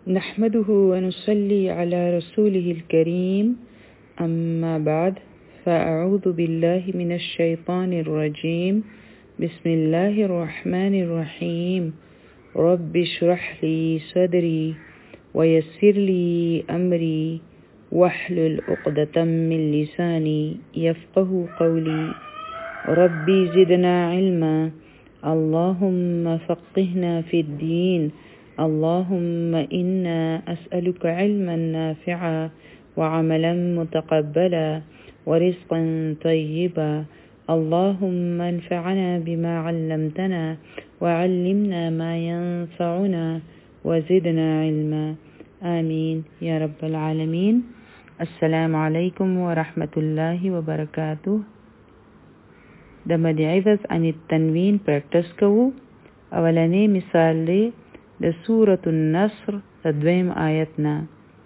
نحمده ونصلي على رسوله الكريم أما بعد فأعوذ بالله من الشيطان الرجيم بسم الله الرحمن الرحيم رب اشرح لي صدري ويسر لي أمري واحلل عقدة من لساني يفقه قولي ربي زدنا علما اللهم فقهنا في الدين اللهم إنا أسألك علما نافعا وعملا متقبلا ورزقا طيبا اللهم انفعنا بما علمتنا وعلمنا ما ينفعنا وزدنا علما آمين يا رب العالمين. السلام عليكم ورحمة الله وبركاته. د مدعوث عن التنوین پریکټس کوو. اولنی مثال دی د سورة النصر د دویم آیت نه.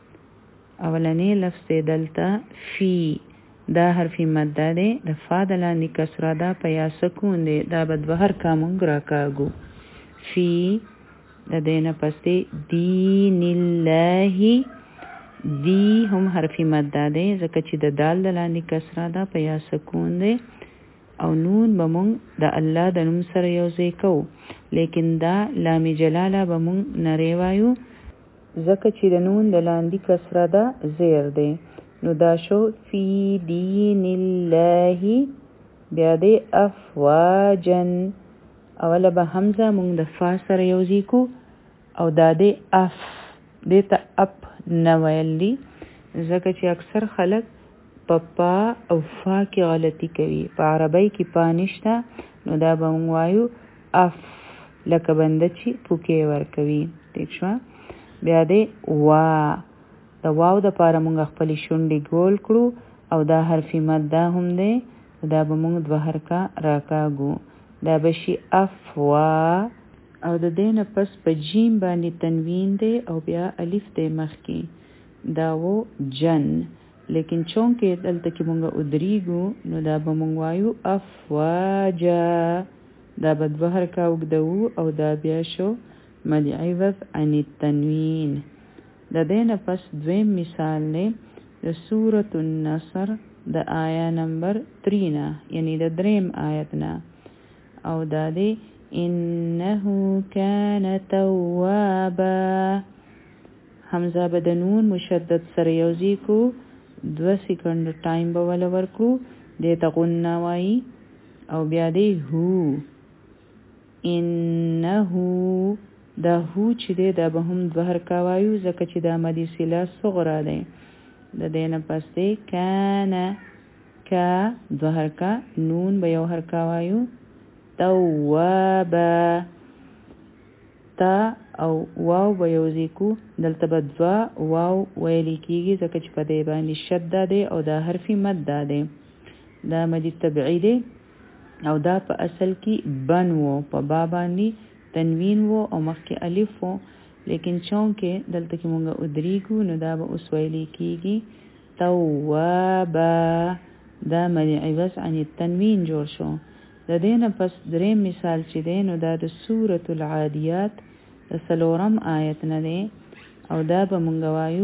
اولنی لفظ دلته فی دا حرفی مده دی د فا د لاندې کسره ده په یا سکون دی دا به دوه حرکه مونږ راکاږو. فی د دې نه پس دی دین الله دی هم حرفی مده دی ځکه چې د دال د لاندې کسره ده په یا سکون دی او نون به مونږ د الله د نوم سره یو ځای کوو لیکن دا لام جلاله به مونږ نری وایو ځکه چې د نون د لاندې کسره ده زیر دی. نو دا شو فی دین الله. بیا دی افواجن اوله به حمزه مونږ د فا سره یو ځای کو او دا دی اف دی ته اپ نه ویل دي ځکه چې اکثر خلک پا او فا کې غلطی کوي. په عربی کې پا نشته نو دا به مونږ وایو اف لکه بنده چې پوکې ورکوي. ٹھیک شو. بیا دی وا د واو د پاره مونږ خپل شونډې ګول کړو او دا حرفی مده هم دی دا به مونږ دوه حرکه راکاږو دا به شي افوا او د دې نه پس په جیم باندې تنوین دی او بیا الف دی مخکې دا و جن لیکن چونکه دلته کې مونږ ادریګو نو دا به مونږ وایو افواجا دا به دوه حرکه وګدو او دا بیا شو مد عوض عن التنوین. د دې نه پس دویم مثال دی د سورة النصر د آیا نمبر 3 نه یعنی د دریم آیت نه او دا دی انه کان توابا. حمزه به د نون مشدد سره یوځای کو 2 سکند ټایم به ول ورکو دې ته غنه وای او بیا دی هو انه دا هو چې دی دا به هم دوه حرکه وایو ځکه چې دا مدی صله صغرا دی. د دې نه پس دی کانا کا دوه حرکه نون به یو حرکه وایو توابا تا او واو به یوځای کو دلته به دوه واو ویل کېږي ځکه چې په دې باندې شده دی او دا حرفی مده دی دا مدی طبعی دی او دا په اصل کې بن وو په با باندې تنوین وو او مخکې الف وو لیکن چونکه دلته کې مونږ ادریګو نو دا به اوس ویل کېږي توابا دا مدی عوض عن التنوین جوړ شو. د دې نه پس دریم مثال چې دی نو دا د سورة العادیات د 4م آیت نه دی او دا به مونږ وایو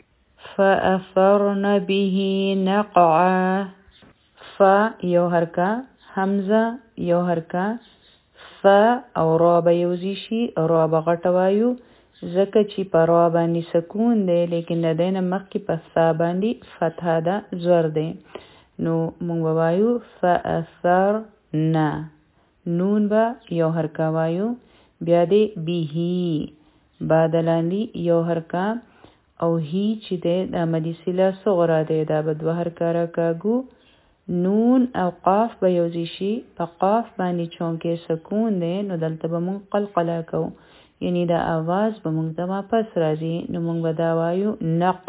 فأثرن به نقعا. فا یو حرکه حمزه یو حرکه فا او را به یوځای شي را به غټه وایو ځکه چې په را باندې سکون دی لیکن د دې نه مخکې په ثا باندې فتحه ده زور دی نو مونږ به وایو فأثرنا نون به یو حرکه وایو بیا دی بیهی بعد لاندې یو حرکه او هی چې دی د مدی صله صغرا دی دا به دوه حرکه راکاږو. نون او قاف به یوځای شي په قاف باندې چونکه سکون دی نو دلته به مونږ قلقله کوو یعنی دا आवाज به مونږ ته واپس راځي نو مونږ به دا وایو نق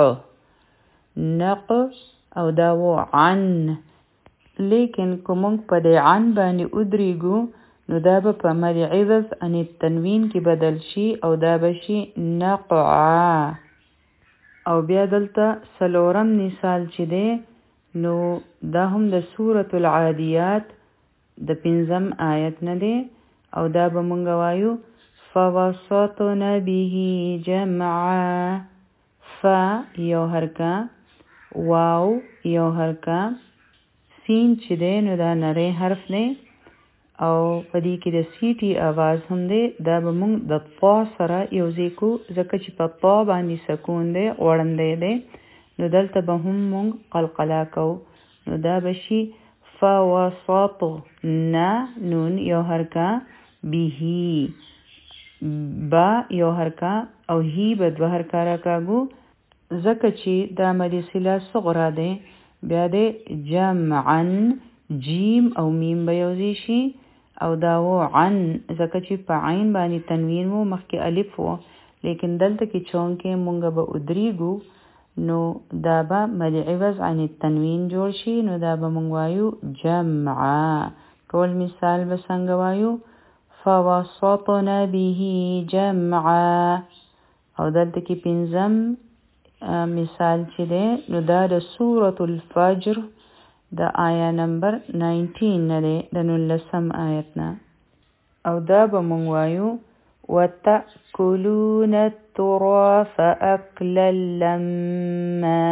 او دا و عن لیکن که مونږ په دې عن باندې ادریګو نو دا به په مد عوض عن التنوین کې بدل شي او دا به شي نقعا. او بیا دلته 4م مثال چې دی نو دا هم د سورة العادیات د 5م آیت نه دی او دا به مونږ وایو فوسطن به جمعا. فا یو حرکا، واو یو حرکا، سین چې دی نو دا نری حرف دی او په دې کې د سیټي आवाज هم دی. دا به موږ د طا سره یوځای کو ځکه چې په طا باندې سکون دی، غوړندی دی، نو دلته به هم موږ قلقله کوو. نو دا به شي فوسطن، نون یو حرکا، به با یو حرکا او هی به دوه حرکا راکاږو ځکه چې دا مد صله صغرا دی. بیا دی جمعا، جیم او میم به یوځای شي او دا و عن ځکه چې په عین باندې تنوین و، مخکې الف و، لیکن دلته کې چونکې مونږ به ادریږو نو دا به مد عوض عن التنوین جوړ شي. نو دا به مونږ وایو جمعا. ټول مثال به څنګه وایو؟ فوسطن به جمعا. او دلته کې پنځم مثال چې دی نو دا د سورة الفجر د آیا نمبر 19 نه دی، د 19 آیت نه. او دا به مونږ وایو وتأکلون التراث أکلا لما.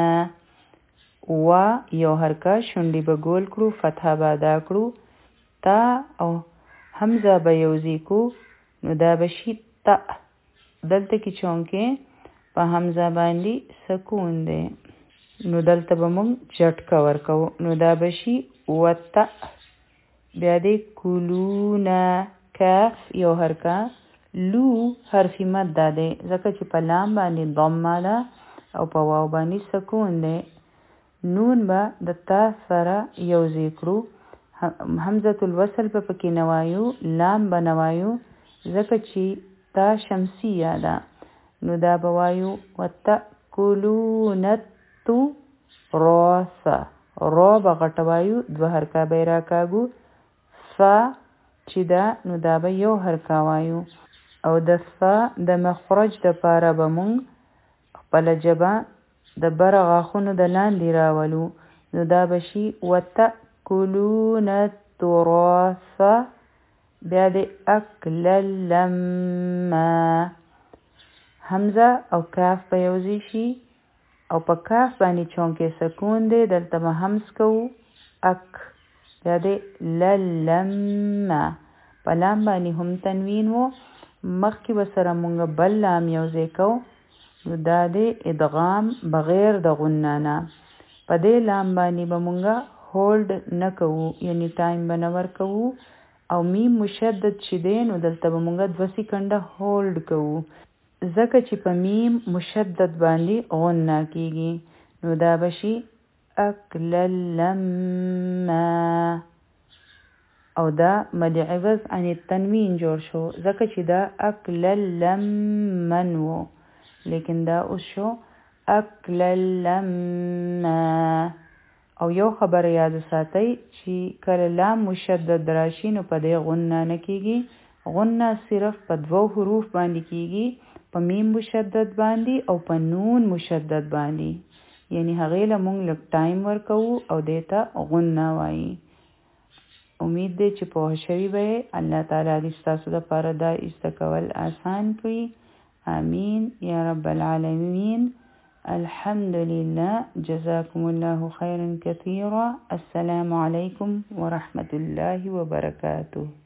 و یو حرکه، شونډې به ګول کړو، فتحه به ادا کړو، تا او حمزه به یوځای کو نو دا به شي تا. دلته کې چونکې په حمزه باندې سکون دی نو دلته به موږ جټکه ورکو، نو دا به شي وتا. بیا دی کلونا، کاف یو حرکه، لو حرفی مد دا دی ځکه چې په لام باندې ضمه ده او په واو باندې سکون دی. نون به د تا سره یوځای کړو، حمزه الوصل په پکې نوایو، لام به نوایو ځکه چې تا شمسیه ده. نو دا به وایو وتأکلون التراث. را به غټه وایو، دوه حرکه به یې راکاږو. ثا چې ده نو دا به یو حرکه وایو او د ثا د مخرج د پاره به مونږ خپله ژبه د بره غاښونو د لاندې راولو. نو دا به شي وتأکلون التراث. بیا د اکلا لما، حمزه او کاف به یوځای شي او په کاف باندې چونکې سکون دی دلته به همز کوو اک. بیا دی لما، په لام باندې هم تنوین و، مخکې به سره مونږ بل لام یوځای کوو نو دا دی ادغام بغیر د غنه نه. په دې لام باندې به مونږ هولډ نه کوو، یعنی ټایم به نه ورکوو او میم مشدد چې دی نو دلته به مونږ 2 سکنډه هولډ کوو ځکه چې په میم مشدد باندې غنه کیږي. نو دا به شي اکلا لما او دا مد عوض عن التنوین جوړ شو ځکه چې دا اکلا لمن و، لیکن دا اوس شو اکلا لما. او یو خبر یاد ساتئ چې کله لام مشدد راشي نو په دې غنه نه کیږي، غنه صرف په 2 حروف باندې کیږي، په میم مشدد باندې او په نون مشدد باندې، یعنی هغې له مونږ لږ ټایم ورکوو او دې ته غنه وایي. امید دی چې پوه شوي به یې. الله تعالی دې ستاسو دپاره دا زده کول آسان کړي. آمین یا رب العالمین. الحمد لله. جزاكم الله خيرا كثيرا. السلام عليكم ورحمة الله وبركاته.